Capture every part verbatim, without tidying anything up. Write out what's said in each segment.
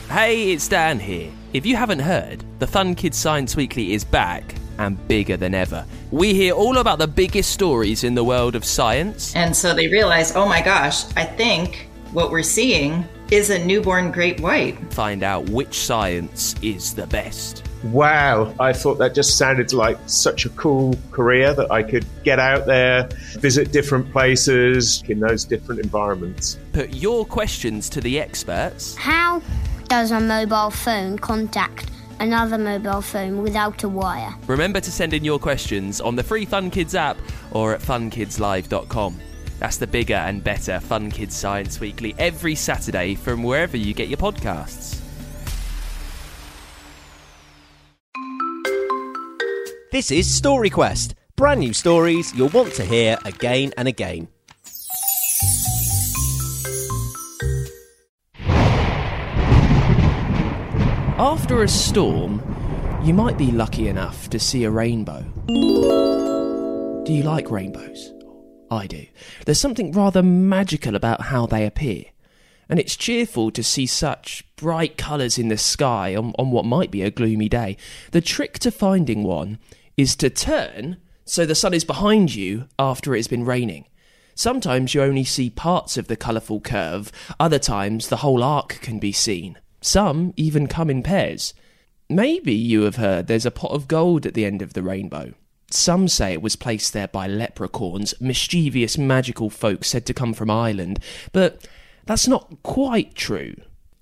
Hey, it's Dan here. If you haven't heard, the Fun Kids Science Weekly is back and bigger than ever. We hear all about the biggest stories in the world of science. And so they realize, oh my gosh, I think what we're seeing is a newborn great white. Find out which science is the best. Wow, I thought that just sounded like such a cool career that I could get out there, visit different places in those different environments. Put your questions to the experts. How does a mobile phone contact another mobile phone without a wire? Remember to send in your questions on the free Fun Kids app or at fun kids live dot com. That's the bigger and better Fun Kids Science Weekly every Saturday from wherever you get your podcasts. This is Story Quest, brand new stories you'll want to hear again and again. After a storm, you might be lucky enough to see a rainbow. Do you like rainbows? I do. There's something rather magical about how they appear. And it's cheerful to see such bright colours in the sky on, on what might be a gloomy day. The trick to finding one is to turn so the sun is behind you after it has been raining. Sometimes you only see parts of the colourful curve, other times the whole arc can be seen. Some even come in pairs. Maybe you have heard there's a pot of gold at the end of the rainbow. Some say it was placed there by leprechauns, mischievous magical folk said to come from Ireland, but that's not quite true.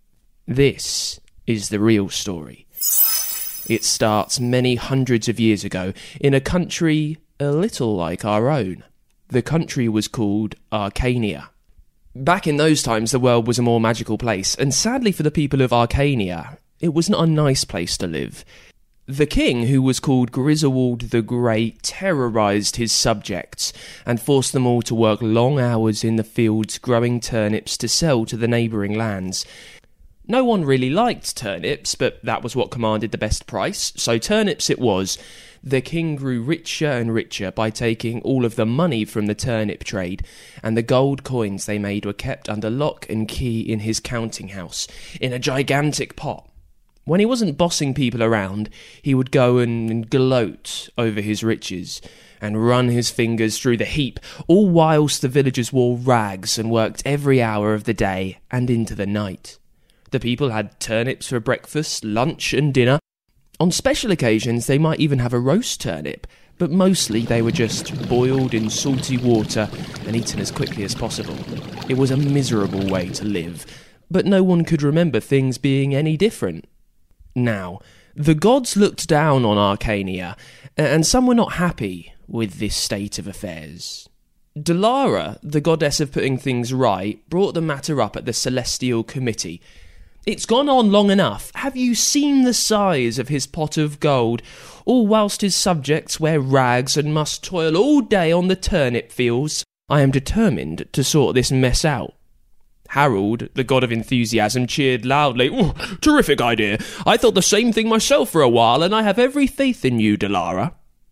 This is the real story. It starts many hundreds of years ago in a country a little like our own. The country was called Arcania. Back in those times, the world was a more magical place, and sadly for the people of Arcania, it was not a nice place to live. The king, who was called Griswold the Great, terrorised his subjects and forced them all to work long hours in the fields growing turnips to sell to the neighbouring lands. No one really liked turnips, but that was what commanded the best price, so turnips it was. The king grew richer and richer by taking all of the money from the turnip trade, and the gold coins they made were kept under lock and key in his counting house, in a gigantic pot. When he wasn't bossing people around, he would go and gloat over his riches and run his fingers through the heap, all whilst the villagers wore rags and worked every hour of the day and into the night. The people had turnips for breakfast, lunch and dinner. On special occasions they might even have a roast turnip, but mostly they were just boiled in salty water and eaten as quickly as possible. It was a miserable way to live, but no one could remember things being any different. Now, the gods looked down on Arcania, and some were not happy with this state of affairs. Delara, the goddess of putting things right, brought the matter up at the Celestial Committee. It's gone on long enough. Have you seen the size of his pot of gold, all whilst his subjects wear rags and must toil all day on the turnip fields? I am determined to sort this mess out. Harold, the god of enthusiasm, cheered loudly. Oh, terrific idea. I thought the same thing myself for a while, and I have every faith in you, Delara.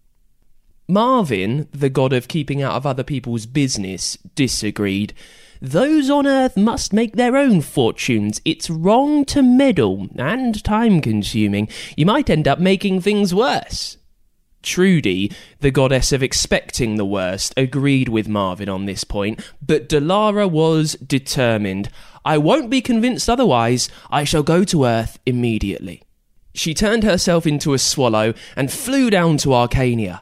Marvin, the god of keeping out of other people's business, disagreed. Those on Earth must make their own fortunes. It's wrong to meddle, and time-consuming. You might end up making things worse. Trudy, the goddess of expecting the worst, agreed with Marvin on this point, but Delara was determined. I won't be convinced otherwise. I shall go to Earth immediately. She turned herself into a swallow and flew down to Arcania,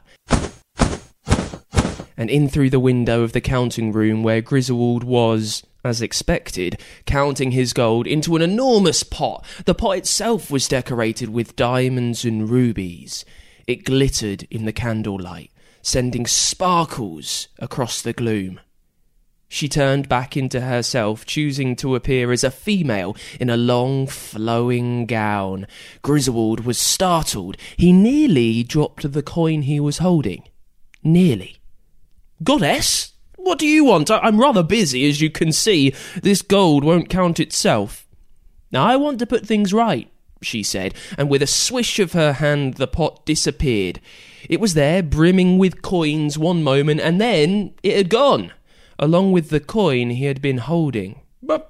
and in through the window of the counting room where Griswold was, as expected, counting his gold into an enormous pot. The pot itself was decorated with diamonds and rubies. It glittered in the candlelight, sending sparkles across the gloom. She turned back into herself, choosing to appear as a female in a long, flowing gown. Griswold was startled. He nearly dropped the coin he was holding. Nearly. Goddess, what do you want? I- I'm rather busy, as you can see. This gold won't count itself. Now, I want to put things right, she said, and with a swish of her hand the pot disappeared. It was there, brimming with coins one moment, and then it had gone, along with the coin he had been holding. But, but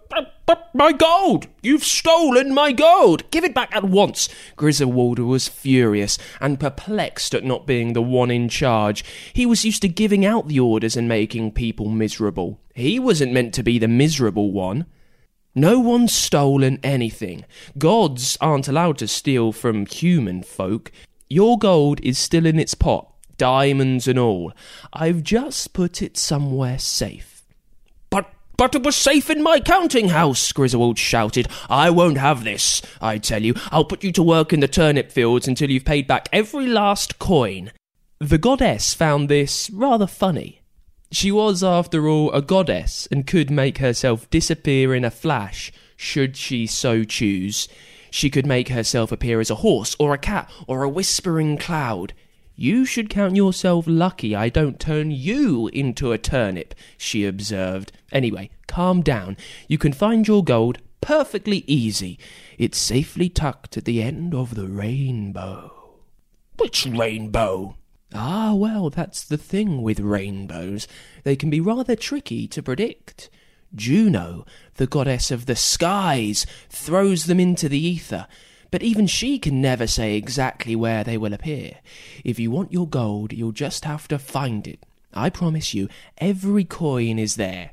But, but my gold! You've stolen my gold! Give it back at once! Griswold was furious and perplexed at not being the one in charge. He was used to giving out the orders and making people miserable. He wasn't meant to be the miserable one. No one's stolen anything. Gods aren't allowed to steal from human folk. Your gold is still in its pot, diamonds and all. I've just put it somewhere safe. But but it was safe in my counting house, Griswold shouted. I won't have this, I tell you. I'll put you to work in the turnip fields until you've paid back every last coin. The goddess found this rather funny. She was, after all, a goddess and could make herself disappear in a flash, should she so choose. She could make herself appear as a horse or a cat or a whispering cloud. You should count yourself lucky I don't turn you into a turnip, she observed. Anyway, calm down. You can find your gold perfectly easy. It's safely tucked at the end of the rainbow. Which rainbow? Ah, well, that's the thing with rainbows. They can be rather tricky to predict. Juno, the goddess of the skies, throws them into the ether, but even she can never say exactly where they will appear. If you want your gold, you'll just have to find it. I promise you, every coin is there.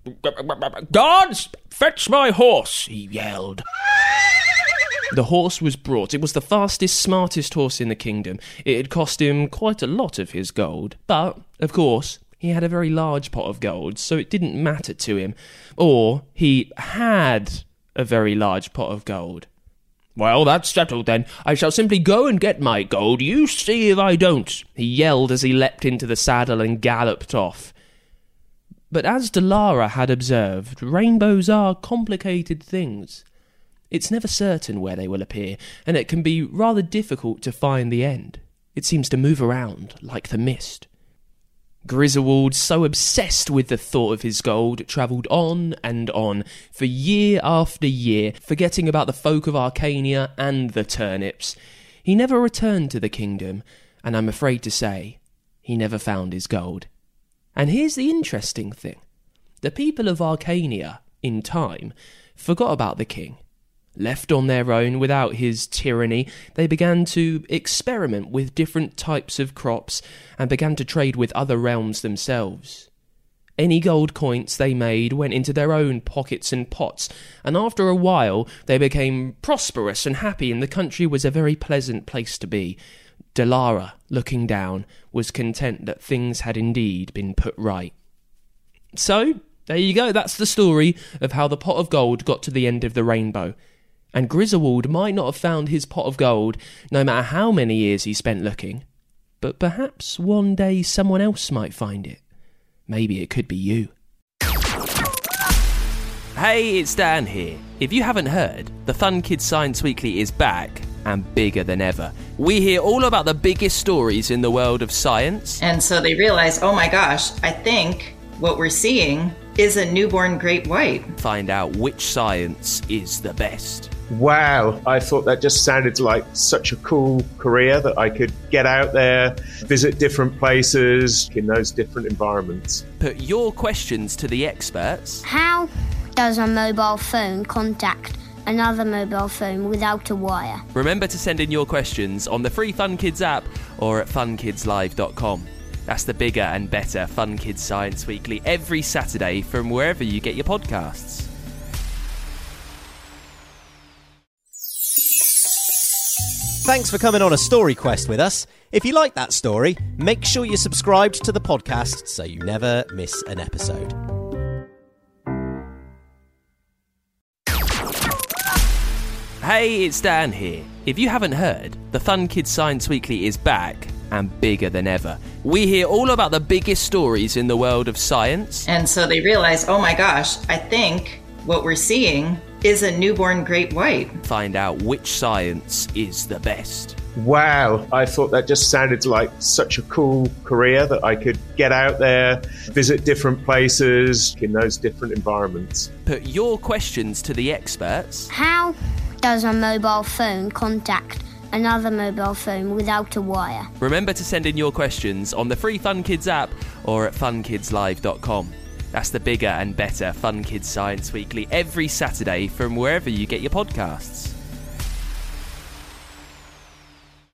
Guards, fetch my horse, he yelled. The horse was brought. It was the fastest, smartest horse in the kingdom. It had cost him quite a lot of his gold, but, of course, he had a very large pot of gold, so it didn't matter to him. Or he had a very large pot of gold. Well, that's settled then. I shall simply go and get my gold. You see if I don't, he yelled as he leapt into the saddle and galloped off. But as Delara had observed, rainbows are complicated things. It's never certain where they will appear, and it can be rather difficult to find the end. It seems to move around like the mist. Griswold, so obsessed with the thought of his gold, travelled on and on, for year after year, forgetting about the folk of Arcania and the turnips. He never returned to the kingdom, and I'm afraid to say, he never found his gold. And here's the interesting thing. The people of Arcania, in time, forgot about the king. Left on their own without his tyranny, they began to experiment with different types of crops and began to trade with other realms themselves. Any gold coins they made went into their own pockets and pots, and after a while they became prosperous and happy, and the country was a very pleasant place to be. Delara, looking down, was content that things had indeed been put right. So, there you go, that's the story of how the pot of gold got to the end of the rainbow. And Griswold might not have found his pot of gold, no matter how many years he spent looking. But perhaps one day someone else might find it. Maybe it could be you. Hey, it's Dan here. If you haven't heard, the Fun Kids Science Weekly is back and bigger than ever. We hear all about the biggest stories in the world of science. And so they realize, oh my gosh, I think what we're seeing is a newborn great white. Find out which science is the best. Wow, I thought that just sounded like such a cool career that I could get out there, visit different places in those different environments. Put your questions to the experts. How does a mobile phone contact another mobile phone without a wire? Remember to send in your questions on the free Fun Kids app or at fun kids live dot com. That's the bigger and better Fun Kids Science Weekly every Saturday from wherever you get your podcasts. Thanks for coming on a story quest with us. If you like that story, make sure you're subscribed to the podcast so you never miss an episode. Hey, it's Dan here. If you haven't heard, the Fun Kids Science Weekly is back and bigger than ever. We hear all about the biggest stories in the world of science. And so they realize, oh my gosh, I think what we're seeing is a newborn great white. Find out which science is the best. Wow, I thought that just sounded like such a cool career that I could get out there, visit different places in those different environments. Put your questions to the experts. How does a mobile phone contact another mobile phone without a wire? Remember to send in your questions on the free Fun Kids app or at fun kids live dot com. That's the bigger and better Fun Kids Science Weekly every Saturday from wherever you get your podcasts.